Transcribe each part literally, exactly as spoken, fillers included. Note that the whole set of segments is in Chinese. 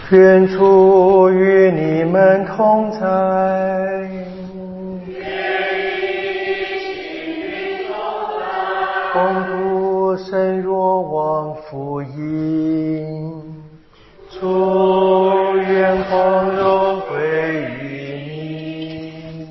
愿主与你们同在。恭读圣若望福音。主愿光荣归于你。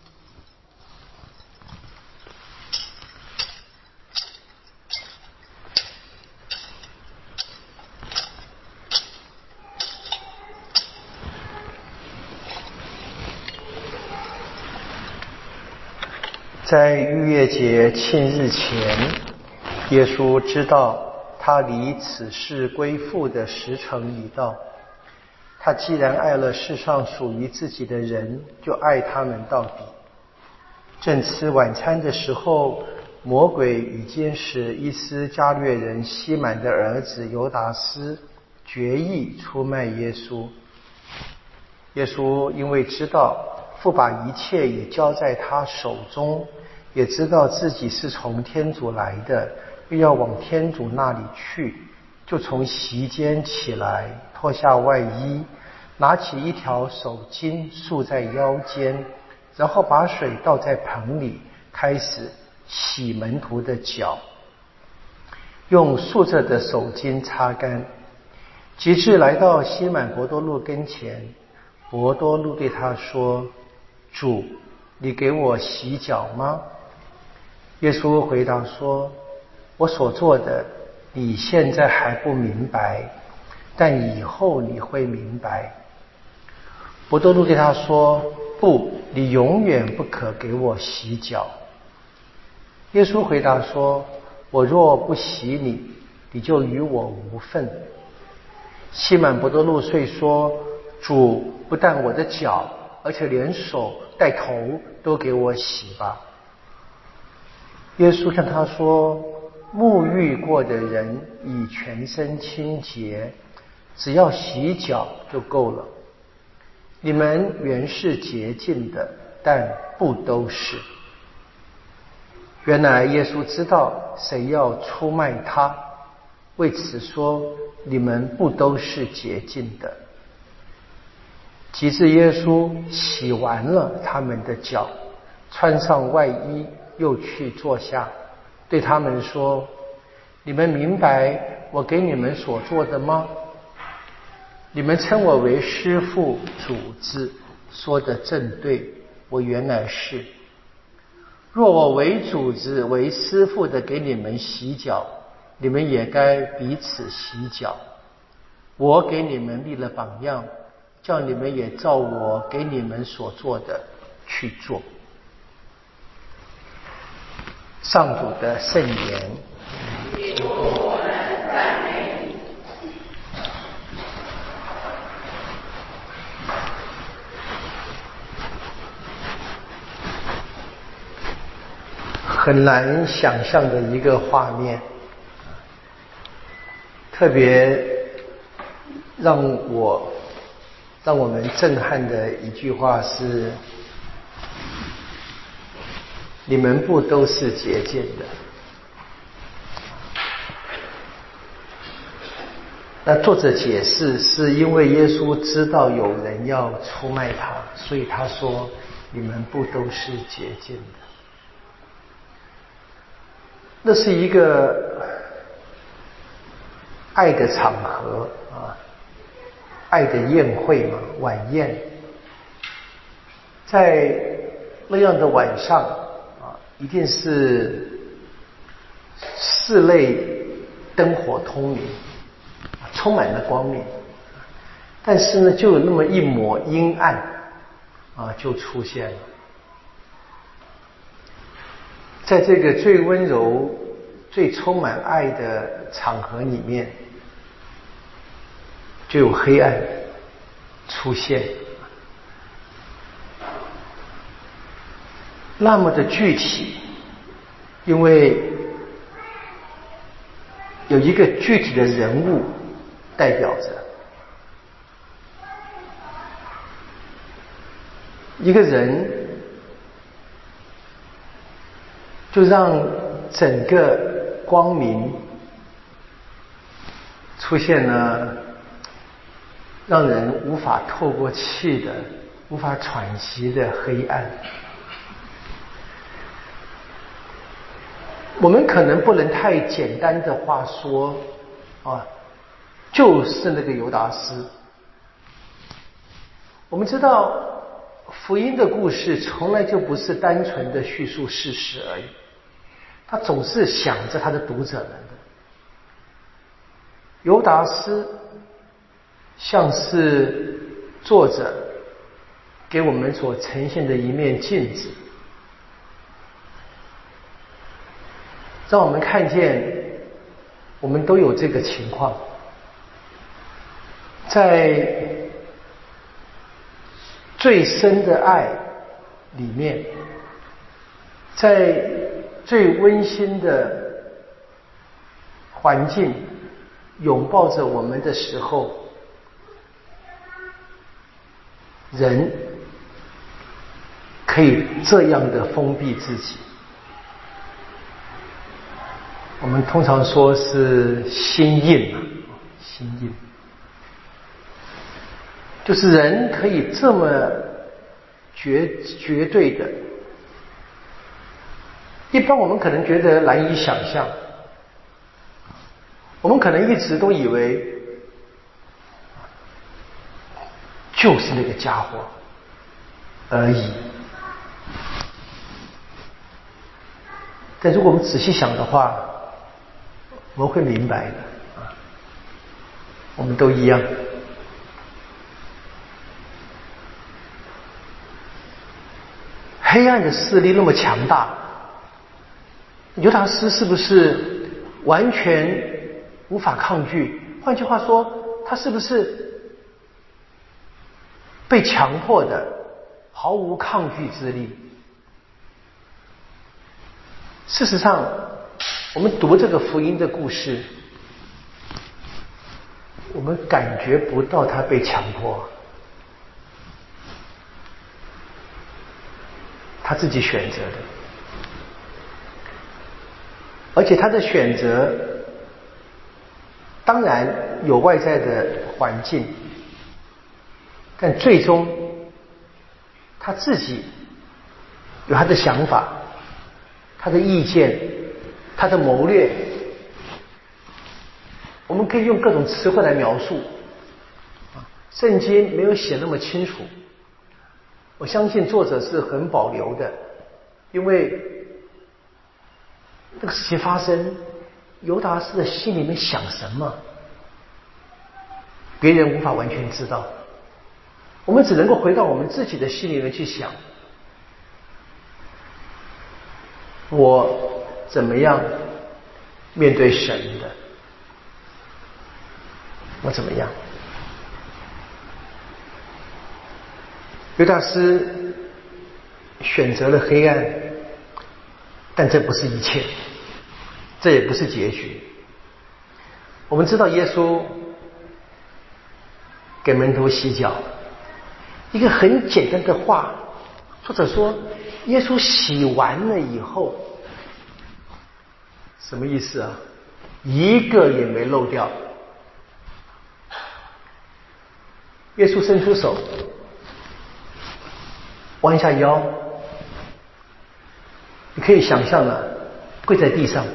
在逾越节庆日前，耶稣知道他离此世归父的时辰已到。他既然爱了世上属于自己的人，就爱他们到底。正吃晚餐的时候，魔鬼已经使伊斯加略人西满的儿子犹达斯决意出卖耶稣。耶稣因为知道父把一切也交在他手中，也知道自己是从天主来的，又要往天主那里去，就从席间起来，脱下外衣，拿起一条手巾束在腰间，然后把水倒在盆里，开始洗门徒的脚，用束着的手巾擦干。及至来到西满伯多禄跟前，伯多禄对他说：主，你给我洗脚吗？耶稣回答说：我所做的你现在还不明白，但以后你会明白。伯多禄对他说：不，你永远不可给我洗脚。耶稣回答说：我若不洗你，你就与我无分。西满伯多禄遂说：主，不但我的脚，而且连手带头都给我洗吧。耶稣向他说：沐浴过的人已全身清洁，只要洗脚就够了。你们原是洁净的，但不都是。原来耶稣知道谁要出卖他，为此说你们不都是洁净的。及至耶稣洗完了他们的脚，穿上外衣，又去坐下，对他们说：你们明白我给你们所做的吗？你们称我为师父、主子，说得正对，我原来是。若我为主子、为师父的给你们洗脚，你们也该彼此洗脚。我给你们立了榜样，叫你们也照我给你们所做的去做。上主的圣言。很难想象的一个画面，特别让我让我们震撼的一句话是：你们不都是洁净的？那作者解释是因为耶稣知道有人要出卖他，所以他说你们不都是洁净的。那是一个爱的场合啊，爱的宴会嘛，晚宴。在那样的晚上啊，一定是室内灯火通明，充满了光明，但是呢，就有那么一抹阴暗啊，就出现了。在这个最温柔、最充满爱的场合里面，就有黑暗出现。那么的具体，因为有一个具体的人物代表着，一个人就让整个光明出现了让人无法透过气的、无法喘息的黑暗。我们可能不能太简单的话说啊，就是那个犹达斯。我们知道福音的故事从来就不是单纯的叙述事实而已，他总是想着他的读者们的。犹达斯像是作者给我们所呈现的一面镜子，让我们看见我们都有这个情况，在最深的爱里面，在最温馨的环境拥抱着我们的时候，人可以这样的封闭自己。我们通常说是心硬嘛，心硬，就是人可以这么绝绝对的，一般我们可能觉得难以想象，我们可能一直都以为就是那个家伙而已。但如果我们仔细想的话，我们会明白的啊，我们都一样。黑暗的势力那么强大，犹达斯是不是完全无法抗拒？换句话说，他是不是被强迫的，毫无抗拒之力？事实上，我们读这个福音的故事，我们感觉不到他被强迫，他自己选择的，而且他的选择当然有外在的环境，但最终他自己有他的想法、他的意见、他的谋略，我们可以用各种词汇来描述，圣经没有写那么清楚，我相信作者是很保留的，因为这个事情发生，犹达斯的心里面想什么，别人无法完全知道，我们只能够回到我们自己的心里面去想，我怎么样面对神的，我怎么样？犹达斯选择了黑暗，但这不是一切，这也不是结局。我们知道耶稣给门徒洗脚，一个很简单的话，作者说耶稣洗完了以后，什么意思啊？一个也没漏掉。耶稣伸出手，弯下腰，你可以想象的，跪在地上，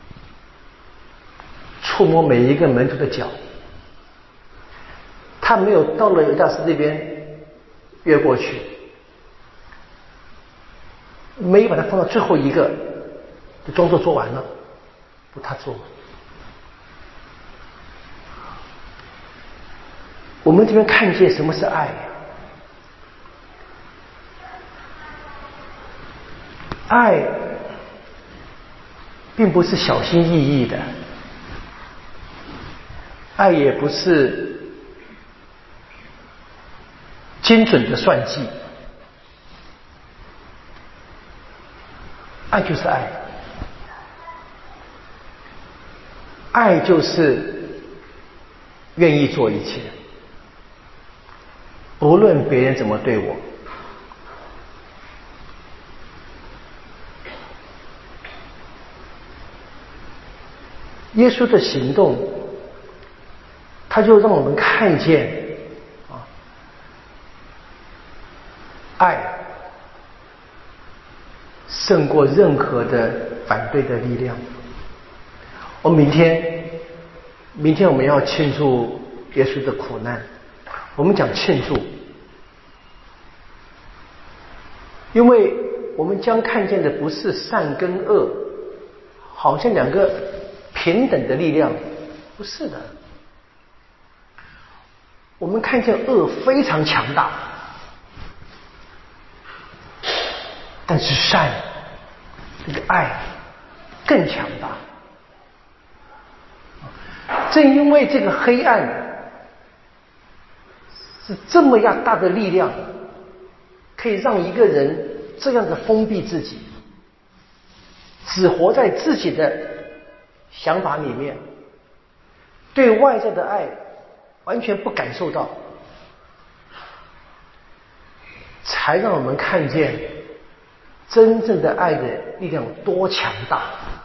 触摸每一个门徒的脚。他没有到了犹达斯这边越过去，没有把它放到最后一个，就装作做完了，不，他做。我们这边看见什么是爱？爱并不是小心翼翼的，爱也不是精准的算计，爱就是爱，爱就是愿意做一切，不论别人怎么对我。耶稣的行动，他就让我们看见爱胜过任何的反对的力量。我们明天，明天我们要庆祝耶稣的苦难。我们讲庆祝，因为我们将看见的不是善跟恶，好像两个平等的力量，不是的。我们看见恶非常强大，但是善，这个爱更强大。正因为这个黑暗是这么样大的力量，可以让一个人这样的封闭自己，只活在自己的想法里面，对外在的爱完全不感受到，才让我们看见真正的爱的力量多强大，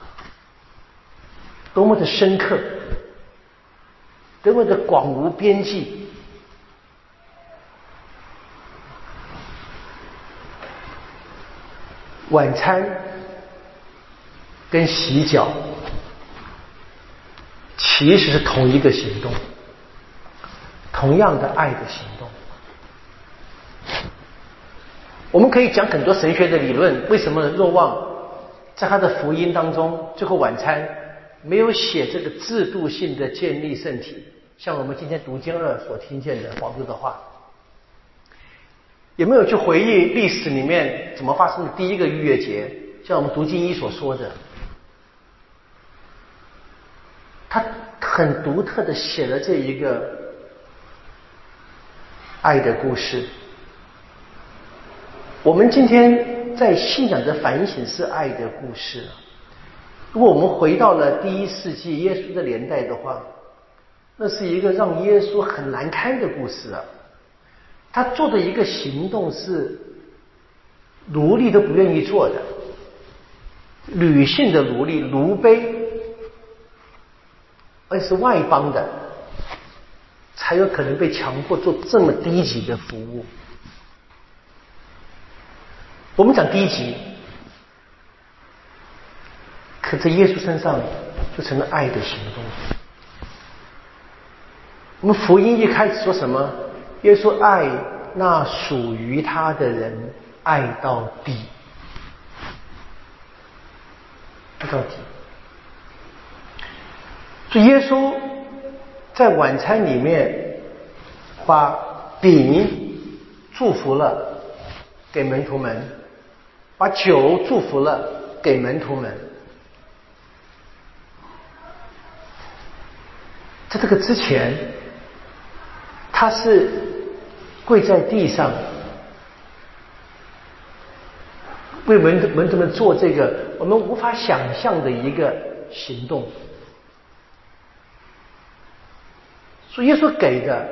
多么的深刻，多么的广无边际。晚餐跟洗脚其实是同一个行动，同样的爱的行动。我们可以讲很多神学的理论，为什么若望在他的福音当中最后晚餐没有写这个制度性的建立圣体，像我们今天读经二所听见的保罗的话，也没有去回忆历史里面怎么发生的第一个逾越节，像我们读经一所说的，他很独特的写了这一个爱的故事。我们今天在信仰的反省是爱的故事。如果我们回到了第一世纪耶稣的年代的话，那是一个让耶稣很难堪的故事啊。他做的一个行动是奴隶都不愿意做的，女性的奴隶，奴婢，而且是外邦的，才有可能被强迫做这么低级的服务。我们讲低级，可在耶稣身上就成了爱的行动。我们福音一开始说什么？耶稣爱那属于他的人，爱到底，爱到底。所以耶稣在晚餐里面把饼祝福了给门徒们，把酒祝福了给门徒们。在这个之前，他是跪在地上为门徒门徒们做这个我们无法想象的一个行动。所以耶稣给的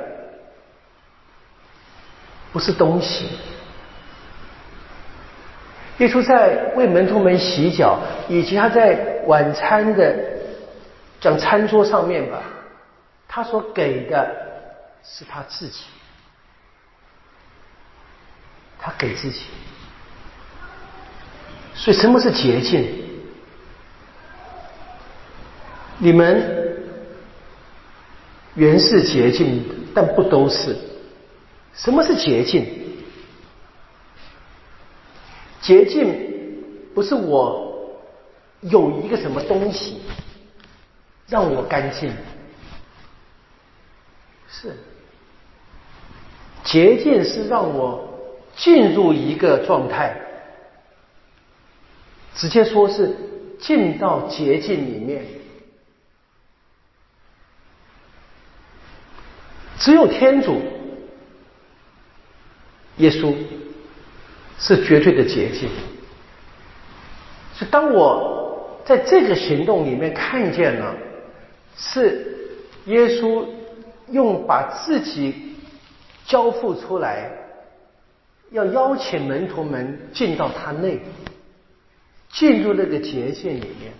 不是东西，耶稣在为门徒们洗脚，以及他在晚餐的讲餐桌上面吧，他所给的是他自己，他给自己。所以什么是洁净？你们原是洁净，但不都是。什么是洁净？洁净不是我有一个什么东西让我干净，是洁净是让我进入一个状态，直接说是进到洁净里面。只有天主耶稣是绝对的洁净。所以当我在这个行动里面看见了，是耶稣用把自己交付出来，要邀请门徒们进到他内，进入那个洁净里面。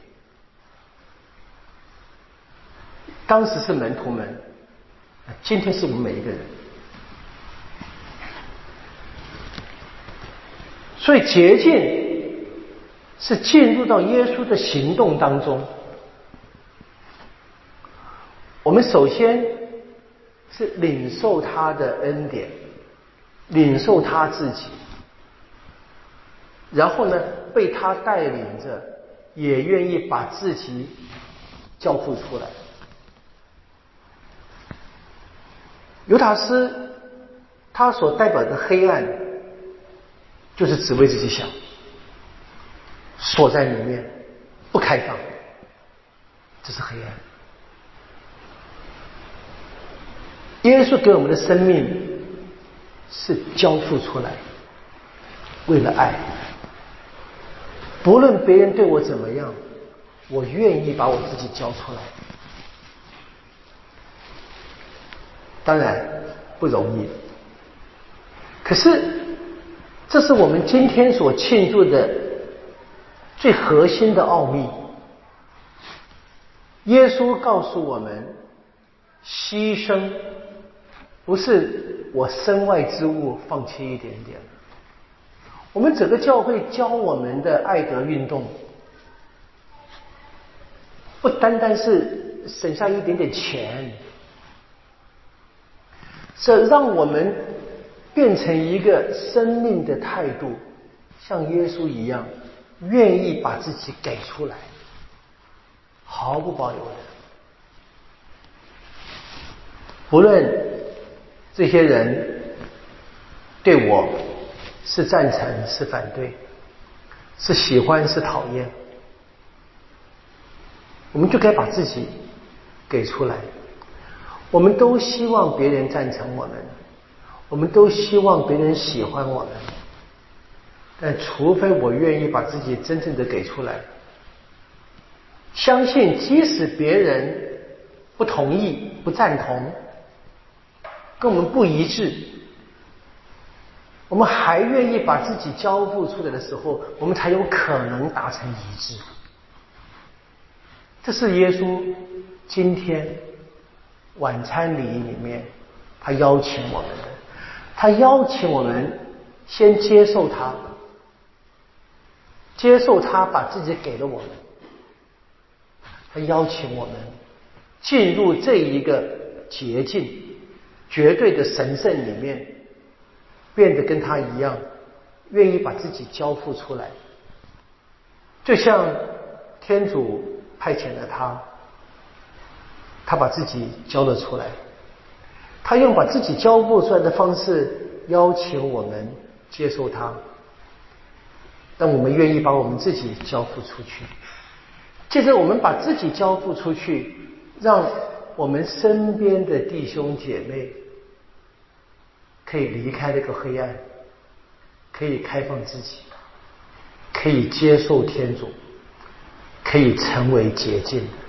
当时是门徒们，今天是我们每一个人。 所以洁净是进入到耶稣的行动当中。我们首先是领受他的恩典，领受他自己，然后呢被他带领着，也愿意把自己交付出来。犹达斯他所代表的黑暗，就是只为自己想，锁在里面不开放，这是黑暗。耶稣给我们的生命是交付出来，为了爱，不论别人对我怎么样，我愿意把我自己交出来。当然不容易，可是这是我们今天所庆祝的最核心的奥秘。耶稣告诉我们，牺牲不是我身外之物放弃一点点。我们整个教会教我们的爱德运动，不单单是省下一点点钱，这让我们变成一个生命的态度，像耶稣一样，愿意把自己给出来，毫不保留的。不论这些人对我是赞成是反对，是喜欢是讨厌，我们就该把自己给出来。我们都希望别人赞成我们，我们都希望别人喜欢我们，但除非我愿意把自己真正的给出来，相信即使别人不同意不赞同，跟我们不一致，我们还愿意把自己交付出来的时候，我们才有可能达成一致。这是耶稣今天晚餐礼里面他邀请我们的，他邀请我们先接受他，接受他把自己给了我们，他邀请我们进入这一个洁净绝对的神圣里面，变得跟他一样，愿意把自己交付出来。就像天主派遣了他，他把自己交了出来，他用把自己交付出来的方式邀请我们接受他，但我们愿意把我们自己交付出去。接着我们把自己交付出去，让我们身边的弟兄姐妹可以离开那个黑暗，可以开放自己，可以接受天主，可以成为洁净的。